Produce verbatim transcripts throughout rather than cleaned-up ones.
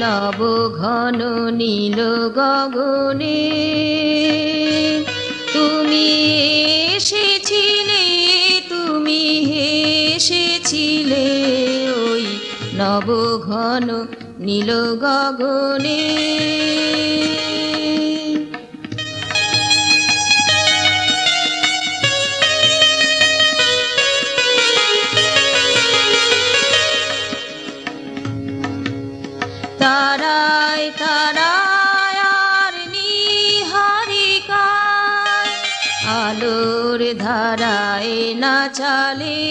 নব ঘন নীল গগনে তুমি এসেছিলে, তুমি হেসেছিলে ওই নব ঘন নীল গগনে। তারায় তারায় আর নিহারিকায় আলোর ধারায় নাচালে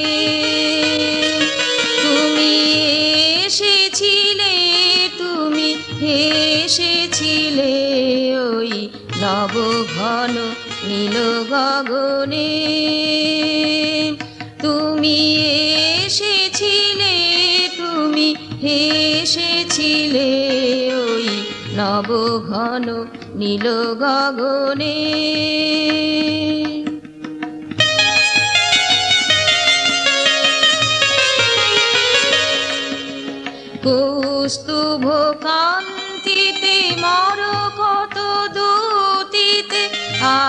তুমি এসেছিলে, তুমি হেসেছিলে ওই নব ঘন নীল গগনে। তুমি এসেছিলে, তুমি হেসেছিলে ওই নব ঘন নীল গগনে। কৌস্তুভ কান্তিতে মরকত দ্যুতিতে আ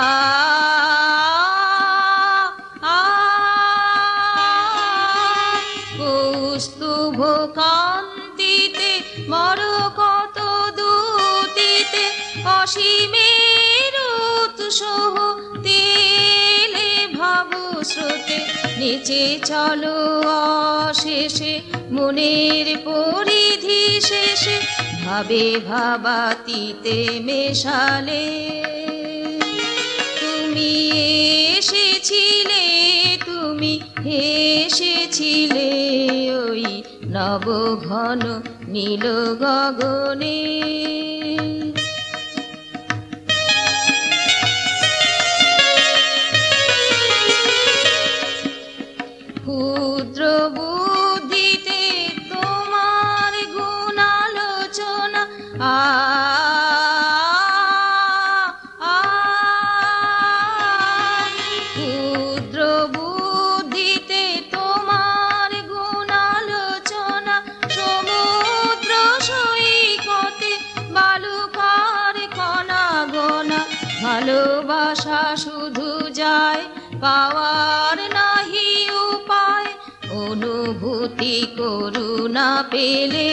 কৌস্তুভ কান্তিতে মরকত দ্যুতিতে অসীমের উৎসহ তেলে ভাব স্রোতে নিচে চলো অশেষে মনের পরিধি শেষে ভাবে ভাবাতীতে মেশালে তুমি এসেছিলে, তুমি হেসেছিলে ওই নব ঘন নীল গগনে। ক্ষুদ্র বুদ্ধিতে তোমার গুণালোচনা আ ক্ষুদ্র বুদ্ধিতে তোমার গুণালোচনা সমুদ্র সৈকতে বালুকার কণা গোনা ভালোবাসা শুধু যায় পাওয়ার নাহি উপায় অনুভূতি করুণা পেলে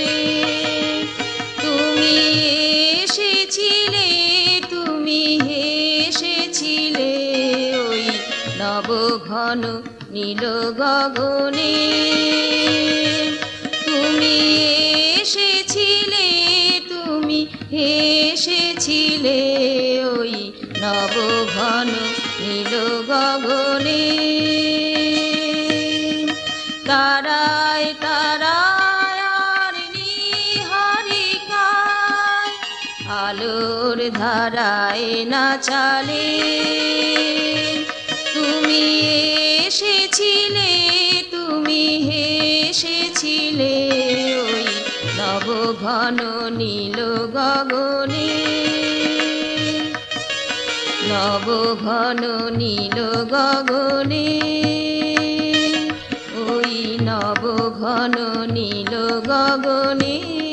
তুমি এসেছিলে, তুমি হেসেছিলে ওই নব ঘন নীল গগনে। তুমি এসেছিলে, তুমি হেসেছিলে ওই নব ঘন নীল গগনে। তারায় তারায় আর নিহারিকায় আলোর ধারায় নাচালে তুমি এসেছিলে, তুমি হেসেছিলে ওই নব ঘন নীল গগনে। নব ঘন নীল গগনে, ওই নব ঘন নীল গগনে।